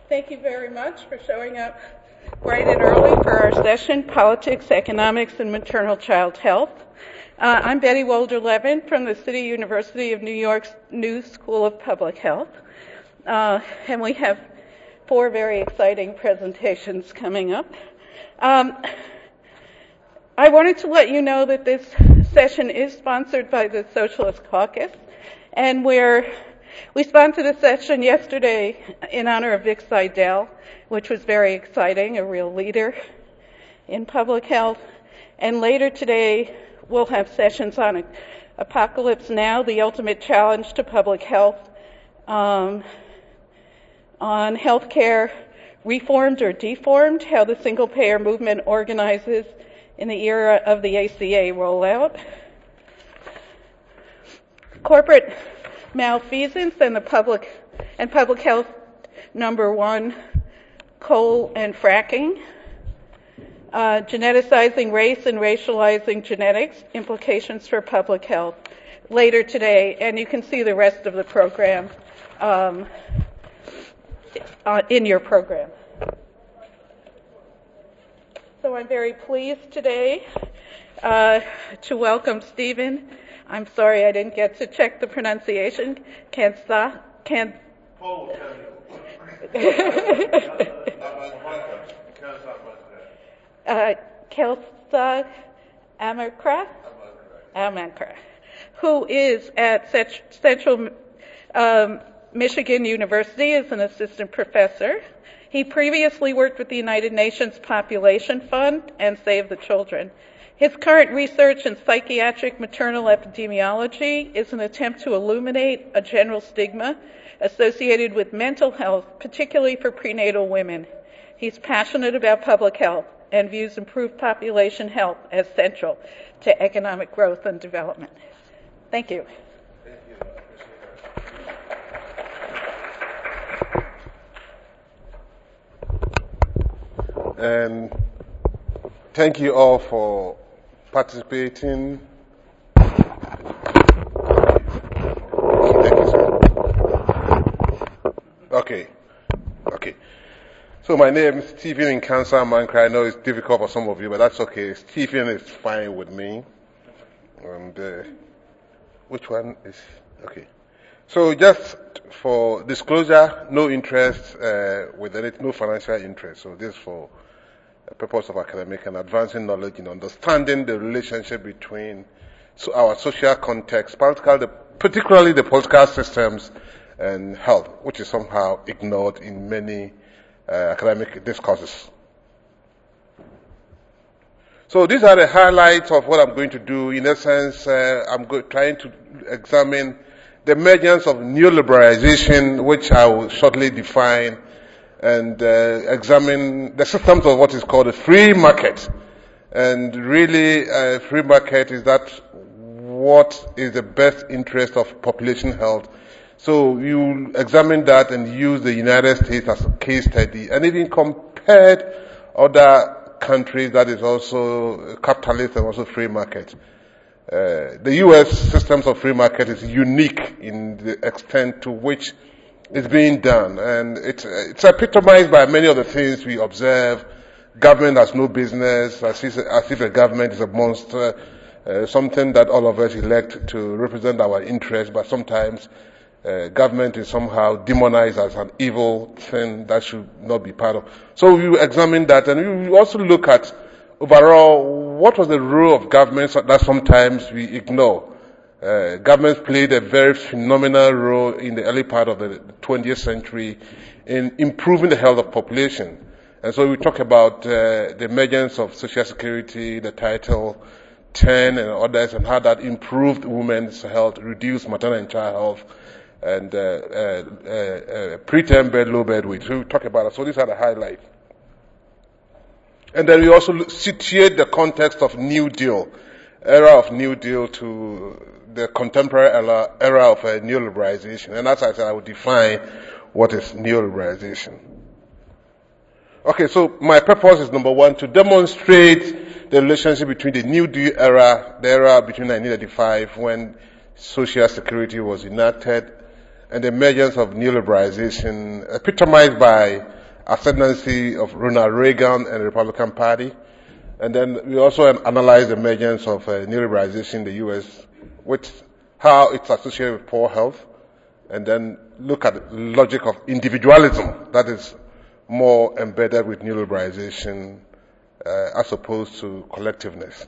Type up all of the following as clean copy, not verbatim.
Thank you very much for showing up bright and early for our session, Politics, Economics, and Maternal Child Health. I'm Betty Wolder-Levin from the City University of New York's New School of Public Health. And we have 4 very exciting presentations coming up. I wanted to let you know that this session is sponsored by the Socialist Caucus, and we sponsored a session yesterday in honor of Vic Seidel, which was very exciting, a real leader in public health. And later today, we'll have sessions on Apocalypse Now, the ultimate challenge to public health, on healthcare reformed or deformed, how the single-payer movement organizes in the era of the ACA rollout, corporate malfeasance and public health #1, coal and fracking, geneticizing race and racializing genetics, implications for public health, later today, and you can see the rest of the program in your program. So I'm very pleased today to welcome Stephen. I'm sorry I didn't get to check the pronunciation. Kelsag Amankra, who is at Central Michigan University as an assistant professor. He previously worked with the United Nations Population Fund and Save the Children. His current research in psychiatric maternal epidemiology is an attempt to illuminate a general stigma associated with mental health, particularly for prenatal women. He's passionate about public health and views improved population health as central to economic growth and development. Thank you. And thank you all for participating. Thank you, sir. Okay. So my name is Stephen Kelsag Amankra. I know it's difficult for some of you, but that's okay. Stephen is fine with me. And which one is okay? So just for disclosure, no interest with it, no financial interest. So this is for the purpose of academic and advancing knowledge in understanding the relationship between our social context, particularly the political systems and health, which is somehow ignored in many academic discourses. So these are the highlights of what I'm going to do. In essence, I'm trying to examine the emergence of neoliberalization, which I will shortly define, and examine the systems of what is called a free market. And really, a free market is that what is the best interest of population health. So you examine that and use the United States as a case study, and even compared other countries that is also capitalist and also free market. The U.S. systems of free market is unique in the extent to which it's being done, and it's epitomized by many of the things we observe. Government has no business, as if the government is a monster, something that all of us elect to represent our interests, but sometimes government is somehow demonized as an evil thing that should not be part of. So we examine that, and we also look at overall what was the role of governments that sometimes we ignore. Governments played a very phenomenal role in the early part of the 20th century in improving the health of population. And so we talk about the emergence of Social Security, the Title 10 and others, and how that improved women's health, reduced maternal and child health, and preterm birth, low birth weight. So we talk about it. So these are the highlights. And then we also situate the context of New Deal, era of New Deal to the contemporary era of neoliberalization. And as I said, I will define what is neoliberalization. Okay, so my purpose is number 1, to demonstrate the relationship between the New Deal era, the era between 1985 when Social Security was enacted, and the emergence of neoliberalization, epitomized by ascendancy of Ronald Reagan and the Republican Party. And then we also analyze the emergence of neoliberalization in the U.S., how it's associated with poor health, and then look at the logic of individualism that is more embedded with neoliberalization as opposed to collectiveness.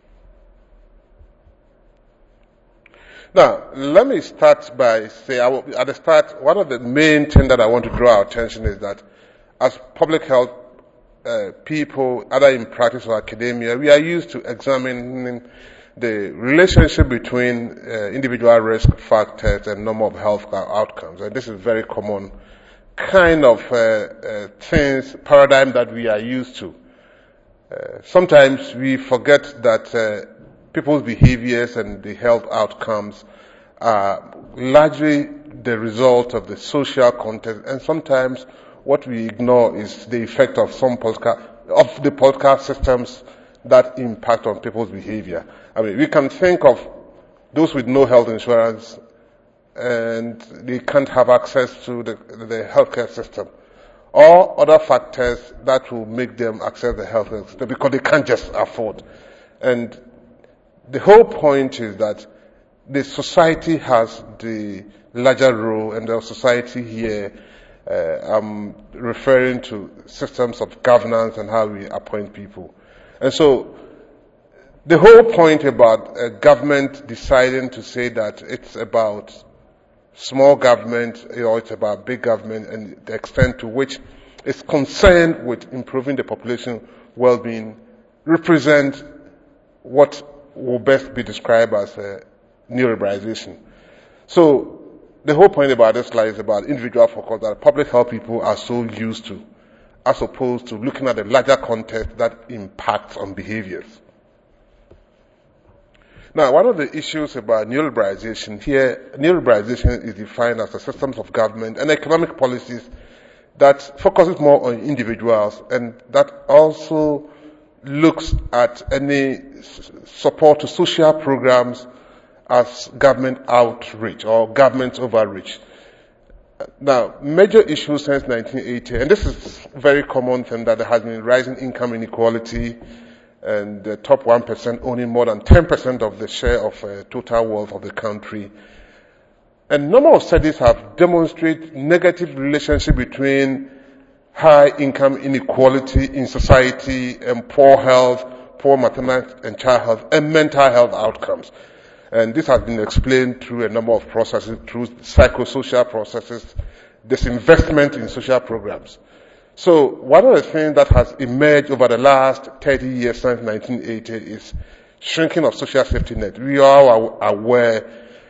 Now, let me start by saying, at the start, one of the main things that I want to draw our attention is that as public health people, either in practice or academia, we are used to examining the relationship between individual risk factors and number of health outcomes. And this is very common kind of paradigm that we are used to. Sometimes we forget that people's behaviors and the health outcomes are largely the result of the social context, and sometimes what we ignore is the effect of the political systems that impact on people's behavior. I mean, we can think of those with no health insurance and they can't have access to the healthcare system, or other factors that will make them access the healthcare system because they can't just afford. And the whole point is that the society has the larger role, and the society here, I'm referring to systems of governance and how we appoint people. And so, the whole point about a government deciding to say that it's about small government or it's about big government, and the extent to which it's concerned with improving the population well-being, represent what will best be described as neoliberalization. So, the whole point about this slide is about individual focus that public health people are so used to, as opposed to looking at the larger context that impacts on behaviors. Now, one of the issues about neoliberalization here, neoliberalization is defined as the systems of government and economic policies that focuses more on individuals, and that also looks at any support to social programs as government outreach or government overreach. Now, major issues since 1980, and this is a very common thing, that there has been rising income inequality, and the top 1% owning more than 10% of the share of total wealth of the country. And a number of studies have demonstrated negative relationship between high income inequality in society and poor health, poor maternal and child health, and mental health outcomes. And this has been explained through a number of processes, through psychosocial processes, disinvestment in social programs. So one of the things that has emerged over the last 30 years since 1980 is shrinking of social safety net. We are aware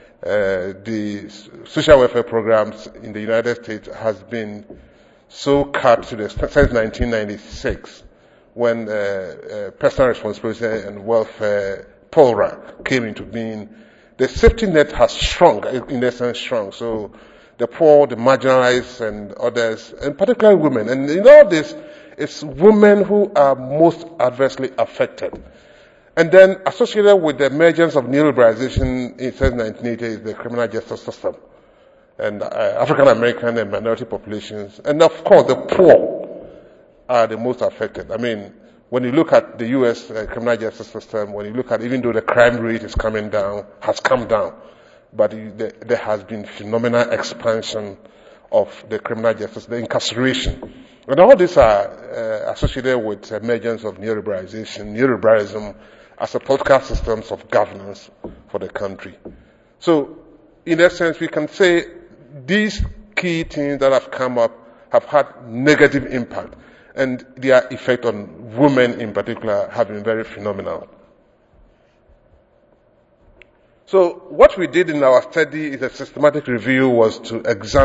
the social welfare programs in the United States has been so cut to since 1996, when personal responsibility and welfare POLRA came into being. The safety net has shrunk, in essence shrunk. So the poor, the marginalized, and others, and particularly women. And in all this, it's women who are most adversely affected. And then associated with the emergence of neoliberalization in 1980 is the criminal justice system, and African American and minority populations. And of course, the poor are the most affected. I mean, when you look at the U.S. Criminal justice system, when you look at, even though the crime rate is has come down, but there has been phenomenal expansion of the criminal justice, the incarceration. And all these are associated with the emergence of neoliberalism as a political systems of governance for the country. So, in that sense, we can say these key things that have come up have had negative impact, and their effect on women in particular have been very phenomenal. So what we did in our study is a systematic review, was to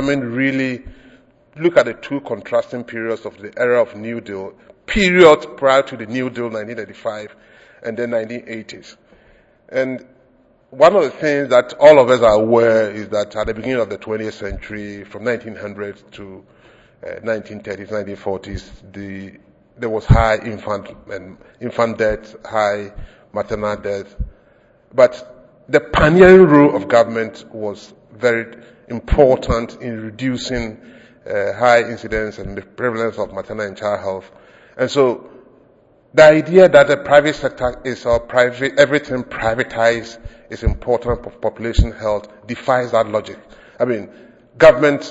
look at the two contrasting periods of the era of New Deal, period prior to the New Deal, 1985, and then 1980s. And one of the things that all of us are aware is that at the beginning of the 20th century, from 1900 to 1930s, 1940s, there was high infant death, high maternal death. But the pioneering role of government was very important in reducing high incidence and the prevalence of maternal and child health. And so the idea that the private sector is everything privatized is important for population health defies that logic. I mean, government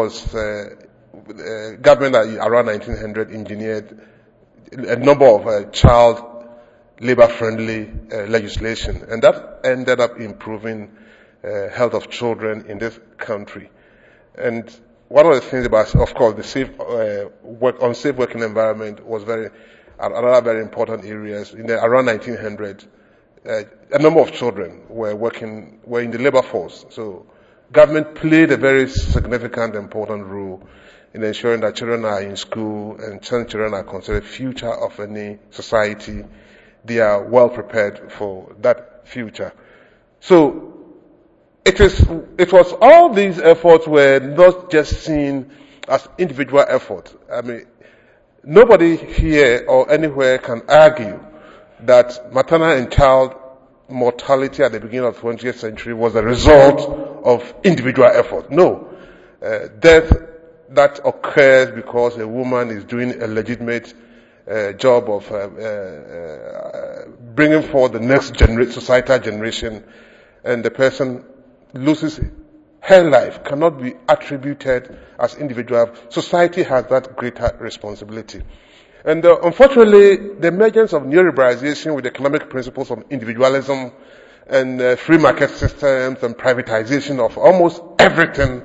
around 1900 engineered a number of child labor-friendly legislation, and that ended up improving health of children in this country. And one of the things about, of course, the unsafe working environment was another very important areas. Around 1900, a number of children were in the labor force. So government played a very significant, important role in ensuring that children are in school and children are considered future of any society. They are well prepared for that future. So it was all these efforts were not just seen as individual efforts. I mean, nobody here or anywhere can argue that maternal and child mortality at the beginning of the 20th century was a result of individual effort. No. Death that occurs because a woman is doing a legitimate job of bringing forth the next societal generation, and the person loses her life cannot be attributed as individual. Society has that greater responsibility. And unfortunately, the emergence of neoliberalization with economic principles of individualism and free market systems and privatization of almost everything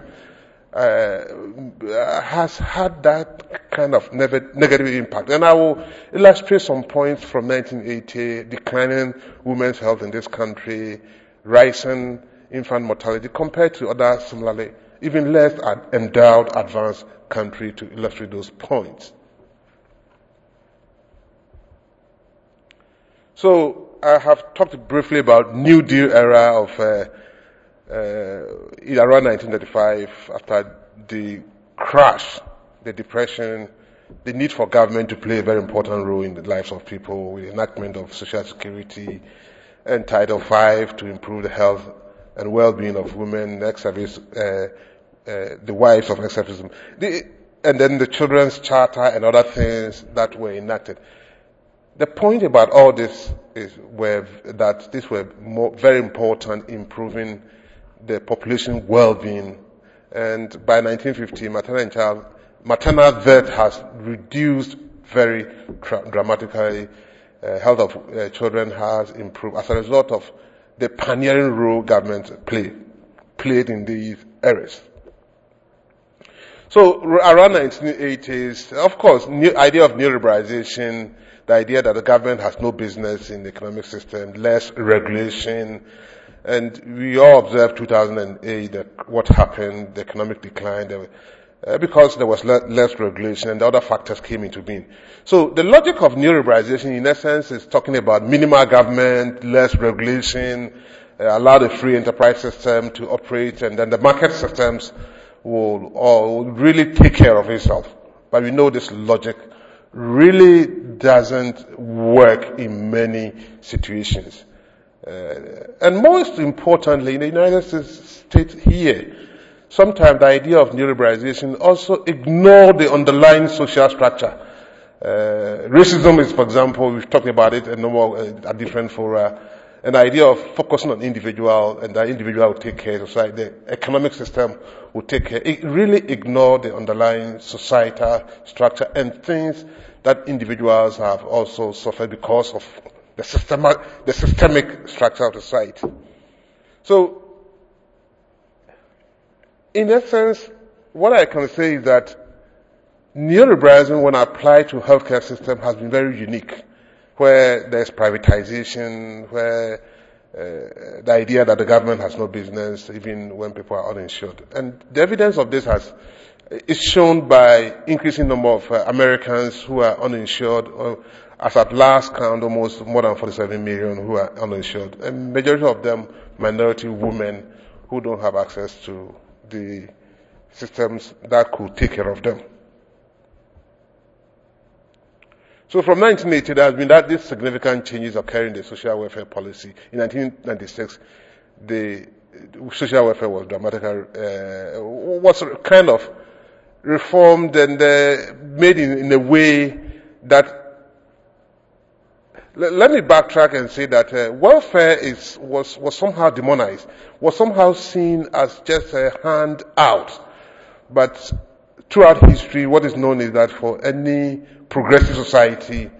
has had that kind of negative impact. And I will illustrate some points from 1980, declining women's health in this country, rising infant mortality compared to other similarly, even less endowed, advanced countries to illustrate those points. So I have talked briefly about New Deal era of around 1935, after the crash, the depression, the need for government to play a very important role in the lives of people, with enactment of Social Security and Title V to improve the health and well-being of women, ex-service, the wives of ex-service, and then the Children's Charter and other things that were enacted. The point about all this is that these were very important in improving the population well-being. And by 1950, maternal death has reduced very dramatically. Health of children has improved as a result of the pioneering role government played in these areas. So around 1980s, of course, idea of neoliberalization, the idea that the government has no business in the economic system, less regulation, and we all observed 2008 that what happened, the economic decline, because there was less regulation and the other factors came into being. So the logic of neoliberalization in essence is talking about minimal government, less regulation, allow the free enterprise system to operate, and then the market systems will really take care of itself. But we know this logic really doesn't work in many situations. And most importantly, in the United States here, sometimes the idea of neoliberalization also ignores the underlying social structure. Racism is, for example, we've talked about it at different fora, an idea of focusing on individual, and the individual will take care of society, the economic system will take care. It really ignores the underlying societal structure and things that individuals have also suffered because of the systemic structure of the society. So, in essence, what I can say is that neoliberalism, when applied to healthcare system, has been very unique, where there's privatization, where the idea that the government has no business, even when people are uninsured. And the evidence of this is shown by increasing number of Americans who are uninsured, as at last count, almost more than 47 million who are uninsured. And majority of them, minority women who don't have access to the systems that could take care of them. So from 1980, there has been these significant changes occurring in the social welfare policy. In 1996, the social welfare was dramatically, was kind of reformed and made in a way that, let me backtrack and say that welfare was somehow demonized, was somehow seen as just a handout. But throughout history, what is known is that for any progressive society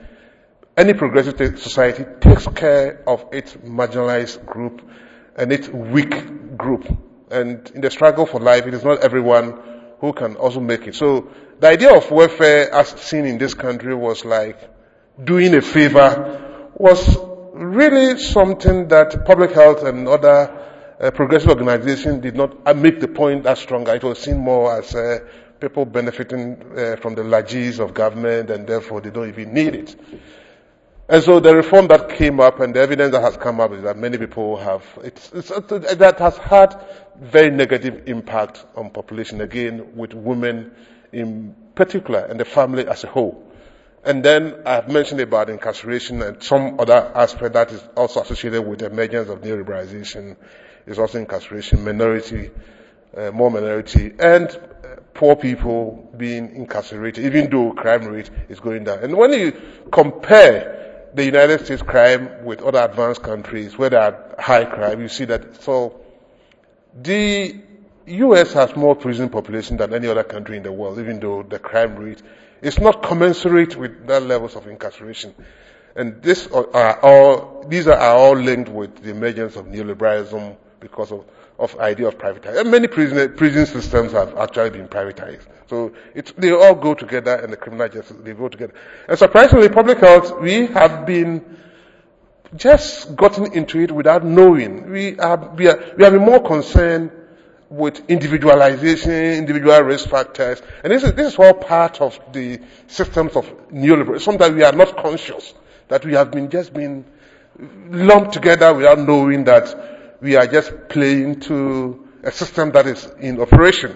takes care of its marginalized group and its weak group. And in the struggle for life, it is not everyone who can also make it. So the idea of welfare as seen in this country was like doing a favor, was really something that public health and other progressive organizations did not make the point that stronger. It was seen more as people benefiting from the largesse of government, and therefore they don't even need it. And so the reform that came up and the evidence that has come up is that many people have, that has had very negative impact on population, again, with women in particular and the family as a whole. And then I've mentioned about incarceration and some other aspect that is also associated with the emergence of neoliberalization is also incarceration, more minority, and poor people being incarcerated, even though crime rate is going down. And when you compare the United States crime with other advanced countries where there are high crime, you see that, so the U.S. has more prison population than any other country in the world, even though the crime rate is not commensurate with that levels of incarceration. And these are all linked with the emergence of neoliberalism because of idea of privatization. And many prison systems have actually been privatized. So they all go together, and the criminal justice, they go together. And surprisingly, public health, we have been just gotten into it without knowing. We have been more concerned with individualization, individual risk factors, and this is all part of the systems of neoliberalism. Sometimes we are not conscious that we have been lumped together without knowing that we are just playing to a system that is in operation.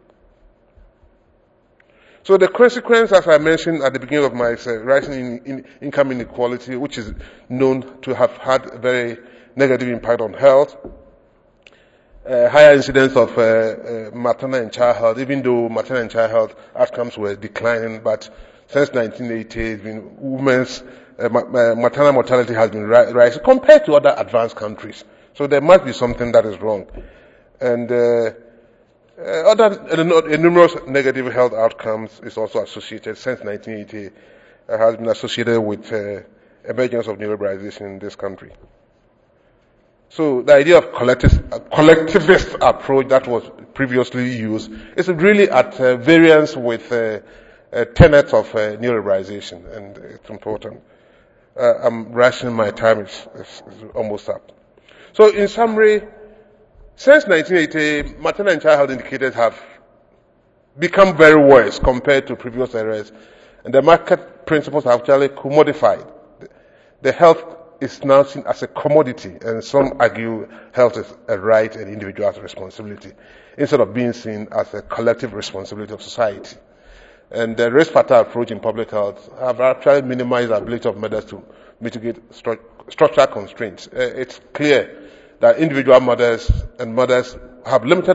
So the consequence, as I mentioned at the beginning of my rising income inequality, which is known to have had a very negative impact on health, higher incidence of maternal and child health, even though maternal and child health outcomes were declining, but since 1980, women's maternal mortality has been rising compared to other advanced countries. So there must be something that is wrong. And numerous negative health outcomes is also associated since 1980, has been associated with emergence of neoliberalization in this country. So the idea of collectivist approach that was previously used is really at variance with tenets of neoliberalization, and it's important. I'm rationing my time, it's almost up. So in summary, since 1980, maternal and child health indicators have become very worse compared to previous eras, and the market principles have actually commodified. The health is now seen as a commodity, and some argue health is a right and individual responsibility, instead of being seen as a collective responsibility of society. And the risk factor approach in public health have actually minimized the ability of mothers to mitigate structural constraints. It's clear that individual mothers have limited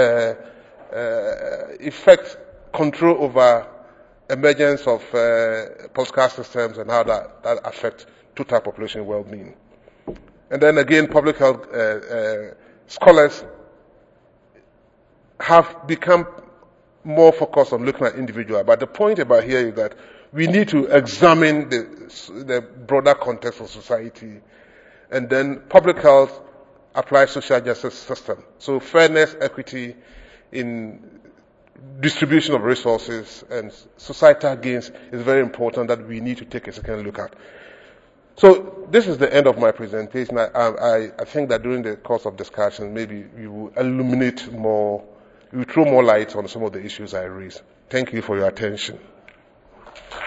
control over emergence of postcard systems and how that affects total population well-being. And then again, public health scholars have become more focused on looking at individual. But the point about here is that we need to examine the broader context of society, and then public health applies social justice system. So fairness, equity in distribution of resources and societal gains is very important that we need to take a second look at. So this is the end of my presentation. I think that during the course of discussion, maybe you will illuminate more, you will throw more light on some of the issues I raised. Thank you for your attention.